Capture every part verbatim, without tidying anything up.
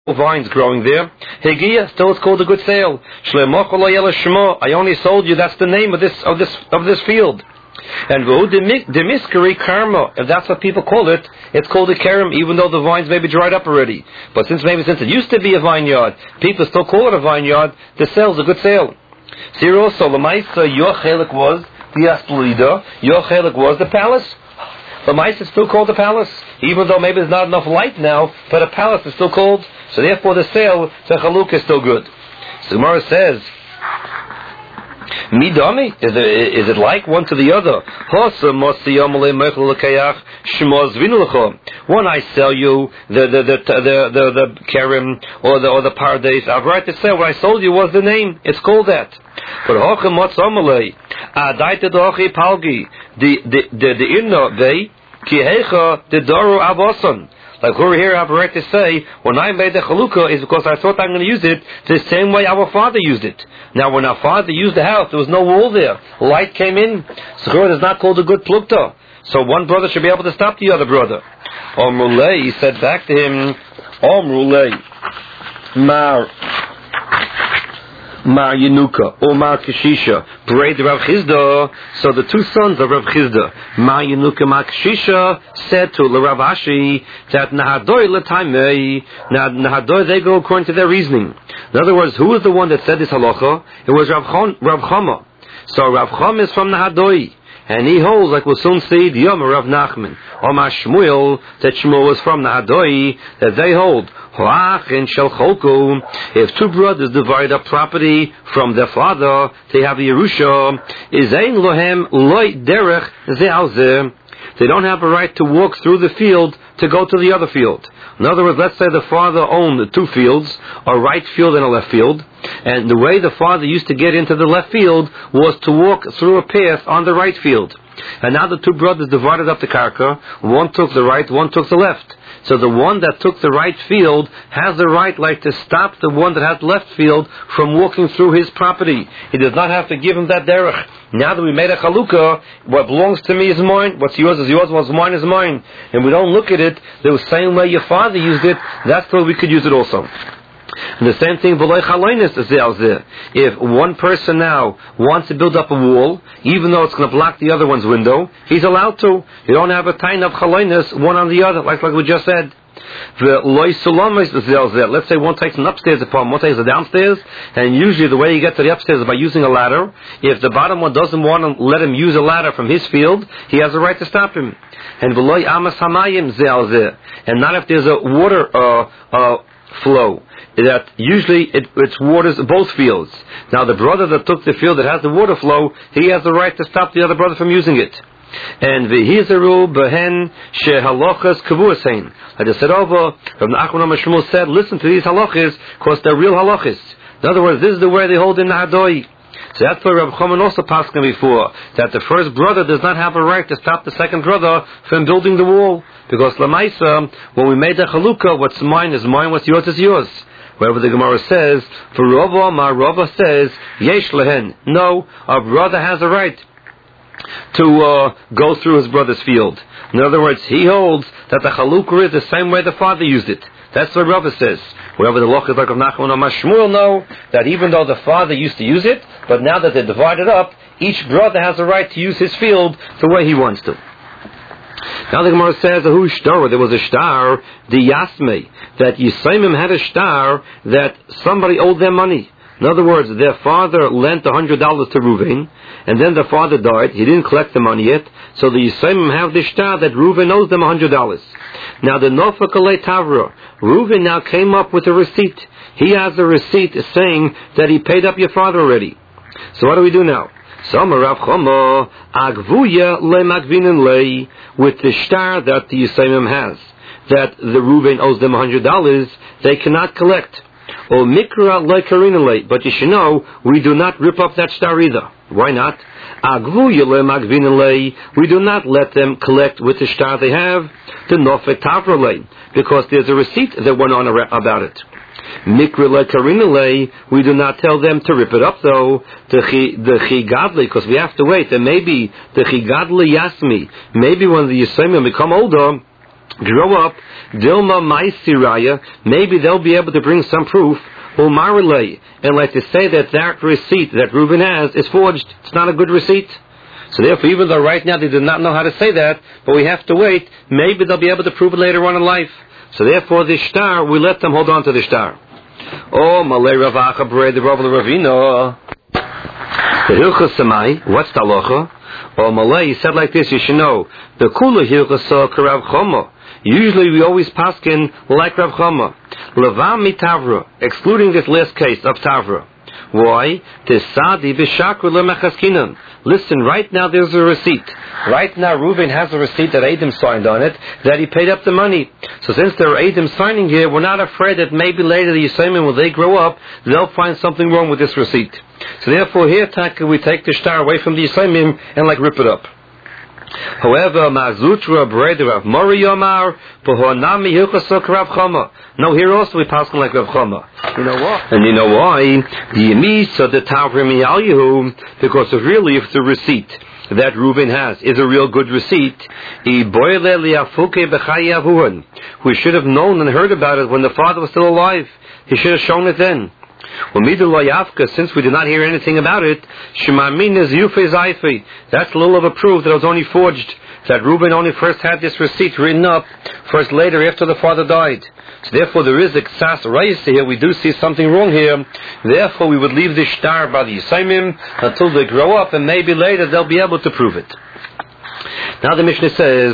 vines growing there. Hegia, still it's called a good sale. I only sold you, that's the name of this of this of this field. And demiskari karma, if that's what people call it, it's called a kerem, even though the vines may be dried up already. But since maybe since it used to be a vineyard, people still call it a vineyard, the sale's a good sale. Zero, so Lamaisa, your chelik was the Asplida, your chelik was the palace. Lamaisa is still called the palace, even though maybe there's not enough light now, but a palace is still called, so therefore the sale, the chaluk is still good. So Gemara says, Midami, is it, is it like one to the other? When I sell you the the the the the, the kerem or the or the paradise, I've right to say what I sold you was the name. It's called that. But the the the the inno they kihecha the daru aboson. Like over here, I have a right to say, when I made the chalukah, is because I thought I'm going to use it the same way our father used it. Now, when our father used the house, there was no wall there. Light came in. So is not called a good plukta. So one brother should be able to stop the other brother. Omrulei, he said back to him, Omrulei, Mar, Mar Yenuka, or Mar Keshisha, Braid Rav Chizda. So the two sons of Rav Chizda, Mar Yenuka, Mar Keshisha, said to Rav Ashi that Nahadoi Letaimei, Nahadoi, they go according to their reasoning. In other words, who was the one that said this halacha? It was Rav, Chon, Rav Chama. So Rav Chama is from Nahadoi. And he holds, like we'll soon see, the Yom Rav Nachman, Omar Shmuel, that Shmuel was from Nahadoi, that they hold. If two brothers divide up property from their father, they have Yerusha. They don't have a right to walk through the field to go to the other field. In other words, let's say the father owned two fields, a right field and a left field, and the way the father used to get into the left field was to walk through a path on the right field. And now the two brothers divided up the karka, one took the right, one took the left. So the one that took the right field has the right, like, to stop the one that has the left field from walking through his property. He does not have to give him that derech. Now that we made a chalukah, what belongs to me is mine, what's yours is yours, what's mine is mine. And we don't look at it the same way your father used it, that's the way we could use it also. And the same thing, if one person now wants to build up a wall, even though it's going to block the other one's window, he's allowed to. You don't have a time of chalonis, one on the other, like, like we just said. Let's say one takes an upstairs apartment, one takes a downstairs, and usually the way you get to the upstairs is by using a ladder. If the bottom one doesn't want to let him use a ladder from his field, he has a right to stop him. And and not if there's a water uh, uh, flow. That usually it, it waters both fields. Now the brother that took the field that has the water flow, he has the right to stop the other brother from using it. And v'hizaru behen shehalochas kavuasein. I just said over, Rabbi Nachman Shmuel said, listen to these halachas, because they're real halachas. In other words, this is the way they hold in Nahadoi. So that's why Rabbi Chaman also passed before, that the first brother does not have a right to stop the second brother from building the wall. Because Lamaisa, when we made the chalukah, what's mine is mine, what's yours is yours. Wherever the Gemara says, for Rava, my Rava says, yesh lehen. No, a brother has a right to uh, go through his brother's field. In other words, he holds that the chalukah is the same way the father used it. That's what Rava says. Wherever the loch is like of Nachman or Shmuel know that even though the father used to use it, but now that they're divided up, each brother has a right to use his field the way he wants to. Now the Gemara says, "Who shtar? There was a shtar, the Yasme, that Yisaimim had a shtar that somebody owed them money. In other words, their father lent a hundred dollars to Reuven, and then the father died. He didn't collect the money yet, so the Yisaimim have the shtar that Reuven owes them a hundred dollars. Now the Nofakale Tavra, Reuven now came up with a receipt. He has a receipt saying that he paid up your father already. So what do we do now? Some Rav Chama agvuya le magvinin le, with the shtar that the Yisaimim has, that the Reuven owes them a hundred dollars, they cannot collect. Or mikra le karina le, but you should know we do not rip up that shtar either. Why not? Agvuya le magvinin le, we do not let them collect with the shtar they have, the nofet tavra le, because there's a receipt that went on about it. Mikra le karina le, we do not tell them to rip it up though. The chigadli, because we have to wait. And maybe the chigadli yasmi, maybe when the Yisaimim become older, grow up, Dilma Maisiraya, maybe they'll be able to bring some proof, Umarilay, and like to say that that receipt that Reuben has is forged. It's not a good receipt. So therefore, even though right now they do not know how to say that, but we have to wait, maybe they'll be able to prove it later on in life. So therefore, the shtar, we let them hold on to the shtar. Oh, Malay Ravacha Bray, the Rav Ravina. The Hilchas Samai, what's the halacha? Oh, Malay, he said like this, you should know. The Kula Hilchas Karav Choma. Usually we always paskin like Rav Chama. Levam mitavra, excluding this last case of Tavra. Why? Tesadi b'shakru lemechaskinan. Listen, right now there's a receipt. Right now Reuben has a receipt that Adam signed on it, that he paid up the money. So since there are Adam signing here, we're not afraid that maybe later the Yisraelim, when they grow up, they'll find something wrong with this receipt. So therefore here, Taka, we take the shtar away from the Yisraelim and like rip it up. However, Mazutra Breder of Mori Yomar, Pohonami Hilchasok Rav Chama. No, here also we pass like Rav Chama. You know what? And you know why? The Yemisa, the Tavrim Yahu, because of really, if the receipt that Reuben has is a real good receipt, we should have known and heard about it when the father was still alive. He should have shown it then. Since we did not hear anything about it, that's a little of a proof that it was only forged, that Reuben only first had this receipt written up, first later after the father died. So therefore there is a ksas reis here, we do see something wrong here, therefore we would leave the shtar by the Yisraelim until they grow up, and maybe later they'll be able to prove it. Now the Mishnah says,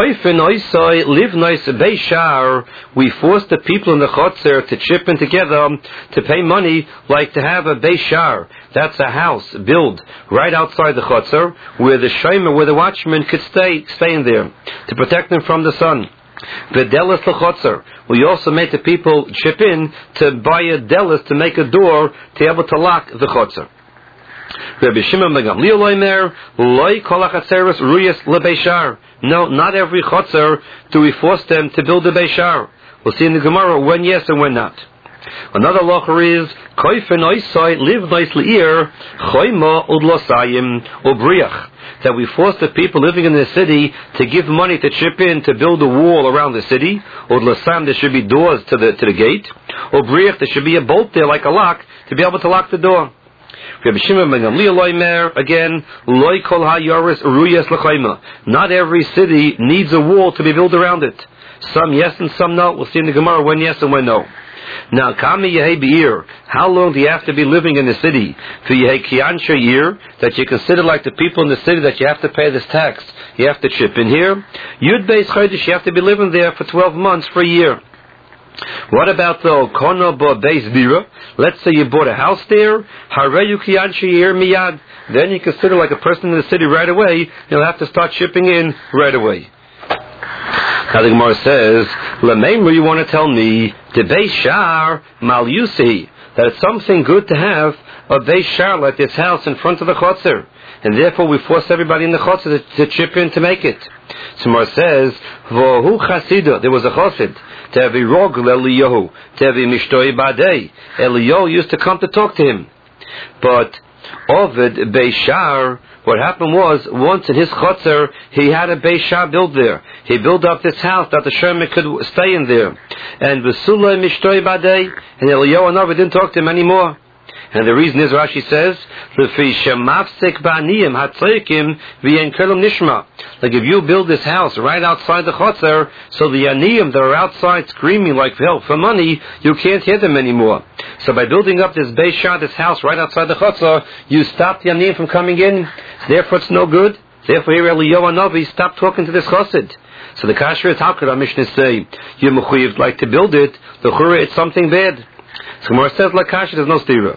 live nice Beishar, we force the people in the Chotzer to chip in together to pay money, like to have a Beishar. That's a house built right outside the Chotzer, where the Shomer, where the watchman could stay, stay in there, to protect them from the sun. V'delas l'chotzer. We also made the people chip in to buy a delas, to make a door, to be able to lock the Chotzer. Rabbi Shimon ben Gamliel Omer, loy kol hachatzeros ruyas lebeishar. No, not every chotzer do we force them to build a beishar. We'll see in the Gemara when yes and when not. Another locher is koifen oisai live nicely ear choima udlosayim ubriach. That we force the people living in the city to give money to chip in to build a wall around the city. Udlosayim, there should be doors to the to the gate. Ubriach, there should be a bolt there like a lock to be able to lock the door. Rabbi Shimon ben Gamliel Omer, again, loy kol hayoris ruyas l'chayma. Not every city needs a wall to be built around it. Some yes and some no. We'll see in the Gemara when yes and when no. Now, kami yehei be'ir. How long do you have to be living in the city? For yehei kiansha year, that you consider like the people in the city that you have to pay this tax. You have to chip in here. Yud beis chodesh, you have to be living there for twelve months, for a year. What about the kono bo beis bira? Let's say you bought a house there. Hareyu kianshi yer miyad. Then you consider like a person in the city right away. You'll have to start shipping in right away. Now the Gemara says, Lamemru, you want to tell me the beishar mal yusi, that it's something good to have a beishar like this house in front of the chotzer, and therefore we force everybody in the chotzer to, to chip in to make it. So Gemara says, Vohu chasida, there was a chosid. Tevi Rogel Eliyahu, Tevi Mishtoi Badei. Eliyahu used to come to talk to him. But Ovid Beishar, what happened was, once in his chotzer, he had a Beishar built there. He built up this house that the Shomer could stay in there. And Vesula Mishtoi Badei, and Eliyahu and Ovid didn't talk to him anymore. And the reason is, Rashi says, like if you build this house right outside the chotzer, so the aniyim that are outside screaming like help for money, you can't hear them anymore. So by building up this beishar, this house right outside the chotzer, you stop the aniyim from coming in. Therefore it's no good. Therefore here Eliyahu Navi stopped talking to this chosid. So the kasher is, how could our Mishnah say, you mechuyev like to build it, the chura it's something bad. So Gemara says, Lakash, there's no stira.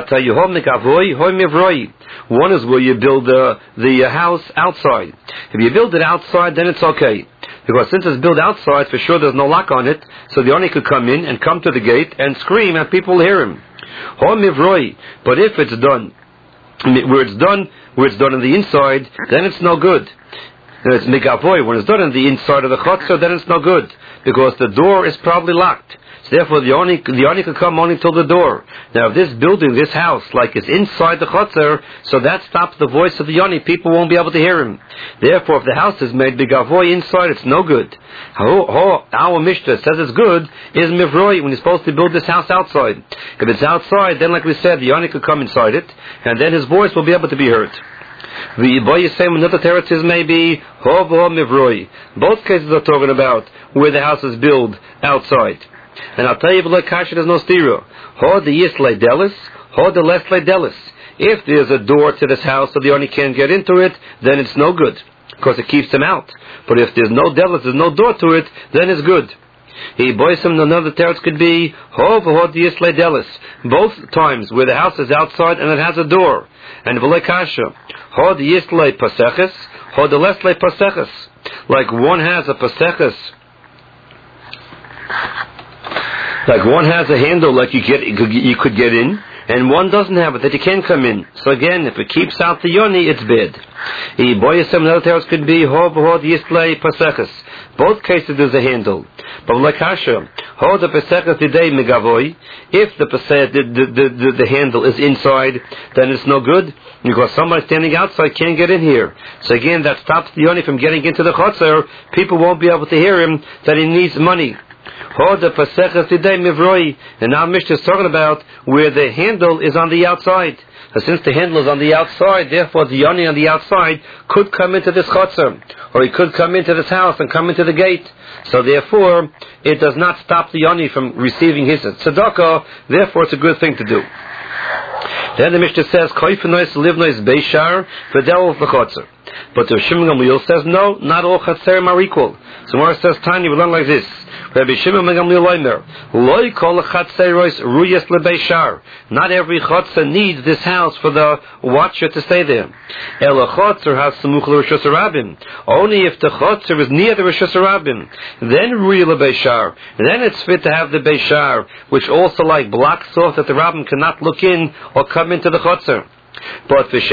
One is where you build the, the house outside. If you build it outside, then it's okay. Because since it's built outside, for sure there's no lock on it, so the owner could come in and come to the gate and scream and people will hear him. But if it's done, where it's done, where it's done on the inside, then it's no good. It's mikavoy. When it's done on the inside of the chotzer, then it's no good. Because the door is probably locked. So therefore the Oni, the Oni could come only till the door. Now if this building, this house, like is inside the Chotzer, so that stops the voice of the Oni, people won't be able to hear him. Therefore if the house is made Begavoy inside, it's no good. How, how, our Mishnah says it's good, is Mivroi, when you're supposed to build this house outside. If it's outside, then like we said, the Oni could come inside it, and then his voice will be able to be heard. The boy is saying another territories maybe Hov Hov Mivroi. Both cases are talking about where the house is built outside. And I'll tell you, like Kasha, there's no stira. Hov the Yis Leidelis, Hov the Les Leidelis. If there's a door to this house so the Oni can't get into it, then it's no good, because it keeps them out. But if there's no delis, there's no door to it, then it's good. He boys him another teretz could be Hov Hov the Yis Leidelis. Both times where the house is outside and it has a door. And v'lei kasha, Hod Yislei Paseches, Hod Leslei Paseches. Like one has a Paseches, like one has a handle, like you get, you could get in, and one doesn't have it, that you can't come in. So again, if it keeps out the Yoni, it's bad. The boyasem another teretz could be Hod Hod Yislei Paseches. Both cases there's a handle. But like Hashem, Hod the Paseches today Megavoy. If the, the, the, the, the handle is inside, then it's no good, because somebody standing outside can't get in here. So again, that stops the Yoni from getting into the Chotzer. People won't be able to hear him that he needs money. Hod the Paseches today Mivroi. And now Mishnah is talking about where the handle is on the outside. And since the handle is on the outside, therefore the Yoni on the outside could come into this Chotzer, or he could come into this house and come into the gate. So therefore, it does not stop the Yoni from receiving his tzedakah. Therefore, it's a good thing to do. Then the Mishnah says, "Koifenois livnois beishar v'del v'chotzer." But the Shimon Gamliel says, no, not all chatzerim are equal. So Gemara says, Tanya, we learn like this. Rabbi Shimon Gamliel Omer, Loi kol chatzeros ruyas lebeishar. Not every chatzer needs this house for the watcher to stay there. El chatzer has samuch l'rishus harabim. Only if the chatzer is near the rishus harabim, then ruya lebeishar. Then it's fit to have the beishar, which also like blocks off that the rabbim cannot look in or come into the chotzer. But if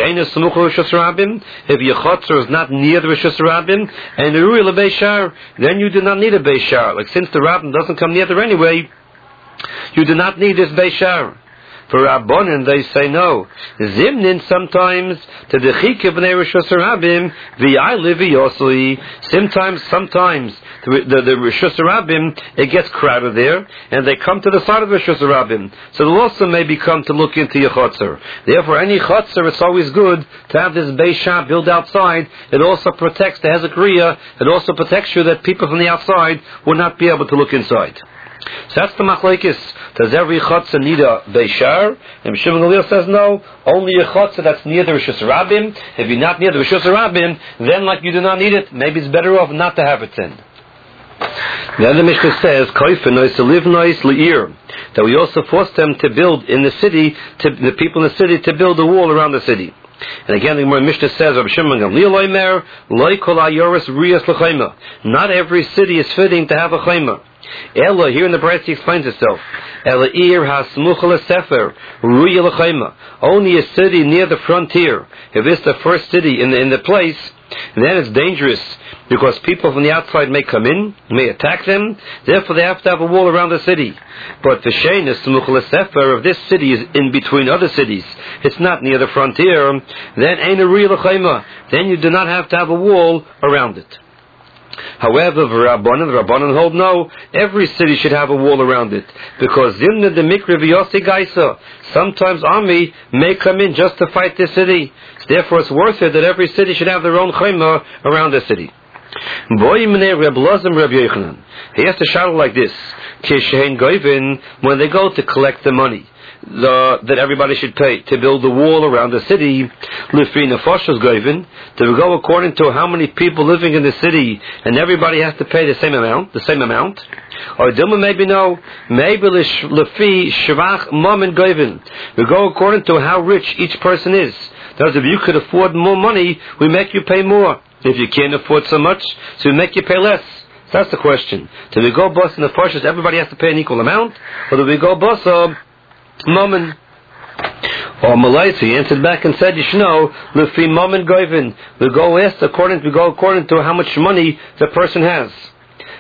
your chotzer is not near the Rishus Rabbim and the Ruya Lebeishar, then you do not need a Beishar. Like since the Rabbim doesn't come near there anyway, you do not need this Beishar. For Rabbanan, they say no. Zimnin sometimes to the Chike b'nei Rishus Rabbim v'yai v'yosli. Sometimes, sometimes the the, the Rishus Rabbim, it gets crowded there, and they come to the side of the Rishus Rabbim. So they'll also maybe come to look into your chotzer. Therefore, any chotzer, it's always good to have this Beishah built outside. It also protects the Hezekriya. It also protects you that people from the outside will not be able to look inside. So that's the machlekes. Does every chotzer need a beishar? And Shimon Gamliel says no. Only a chotzer that's near the Rishus Rabbim. If you're not near the Rishus Rabbim, then like you do not need it. Maybe it's better off not to have it then. The other Mishnah says, "Koifenois livnois leir," that we also forced them to build in the city, to the people in the city, to build a wall around the city. And again, the Mishnah says, Rabbi Shimon Gamliel Omer, Loi kol ayoris riyas l'chayma. Not every city is fitting to have a chayma. Ella, here in the Brayz, he explains itself. Ella ir hasmuch l'sefer ruya l'chayma. Only a city near the frontier. If it's the first city in the in the place, then it's dangerous, because people from the outside may come in, may attack them. Therefore, they have to have a wall around the city. But the shein is smuch l'sefer, if this city is in between other cities, it's not near the frontier, then ain't a real chayma. Then you do not have to have a wall around it. However, the Rabbanan, the Rabbanan hold no, every city should have a wall around it, because Zimna de Mikra v'Yosei Gaisa, sometimes army may come in just to fight the city. So therefore, it's worth it that every city should have their own chayma around the city. He has to shout like this: when they go to collect the money the, that everybody should pay to build the wall around the city, to go according to how many people living in the city, and everybody has to pay the same amount, the same amount. Or maybe no, maybe lefi shvach mom goyvin. We go according to how rich each person is. Thus, if you could afford more money, we make you pay more. If you can't afford so much, so we make you pay less. So that's the question. Do we go bus in the Parshas, everybody has to pay an equal amount? Or do we go bus of Mammon? Or Malay, so he answered back and said, you should know, Lefi Mammon Goyvin. We go ask according, we go according to how much money the person has.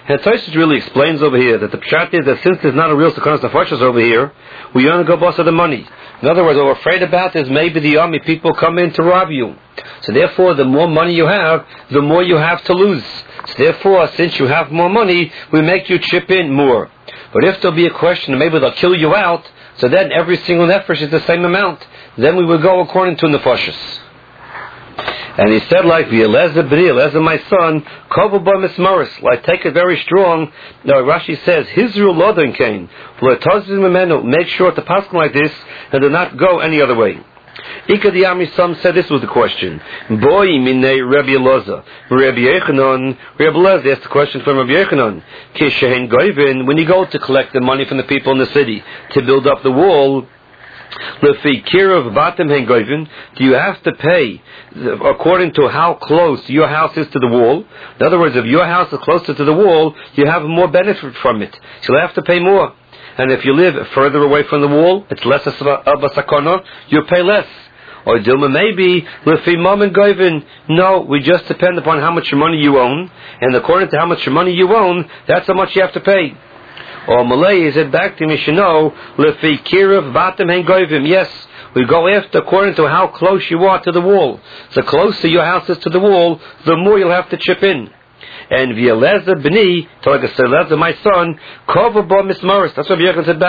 And Tosfos really explains over here that the pshat is that since there's not a real sakanas nefashos over here, we only go boss of the money. In other words, what we're afraid about is maybe the army people come in to rob you. So therefore, the more money you have, the more you have to lose. So therefore, since you have more money, we make you chip in more. But if there'll be a question, maybe they'll kill you out, so then every single nefesh is the same amount. Then we would go according to nefashos. And he said, like, V'yelezah b'ni, Elezah my son, kovu bo mismaris, like, take it very strong. Now, Rashi says, Hizru lodon kain, v'letozim memenu, make sure to pass like this, and do not go any other way. Ika Diyami, some said this was the question. Boy minei Rabbi Elazar, Rabbi Yechanan, Rabbi Elazar asked the question from Rabbi Yechanan. Kishen goyvin, when you go to collect the money from the people in the city to build up the wall, Lefi kirav batim hen goyvin, do you have to pay according to how close your house is to the wall? In other words, if your house is closer to the wall, you have more benefit from it. So you'll have to pay more. And if you live further away from the wall, it's less of a sakana, you pay less. Or Dilma maybe, lefi mom and goyvin, no, we just depend upon how much money you own, and according to how much money you own, that's how much you have to pay. Or Malay, is it back to Mishnah, lefi kirav batim hen goyvim, yes, we go after according to how close you are to the wall. The closer your house is to the wall, the more you'll have to chip in. And V'yelezah b'ni, to like I said, Elezah my son, kovu bo mismaris, that's what Yechon said back.